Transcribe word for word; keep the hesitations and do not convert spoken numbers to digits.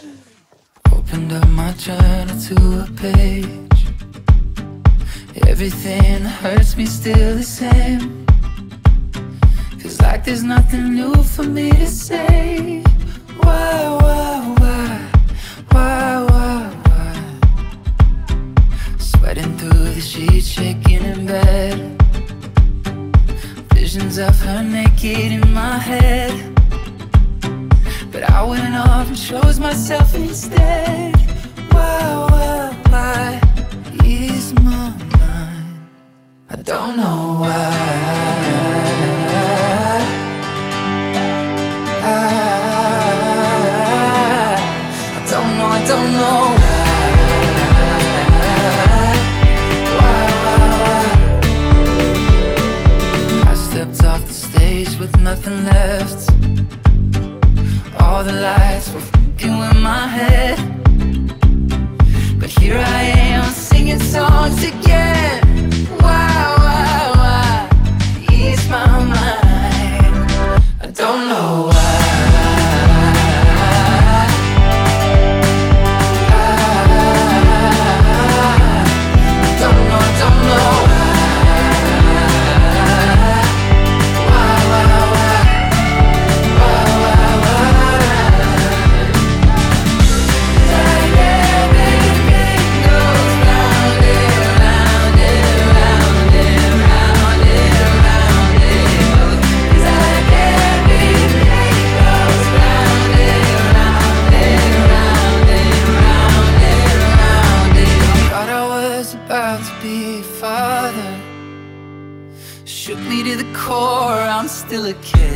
Opened up my journal to a page. Everything that hurts me still the same. Feels like there's nothing new for me to say. Why, why, why, why, why, why? Sweating through the sheets, shaking in bed. Visions of her naked in my head. But I went off and chose myself instead. Why, why, why ease my mind? I don't know why. I, I don't know, I don't know why. Why, why, why? I stepped off the stage with nothing left. All the lights were f***ing with my head. But here I am singing songs again. Why, why, why ease my mind? I don't know why. I don't know, I don't know why. Why, why, why? Why, why, why? About to be a father, shook me to the core, I'm still a kid.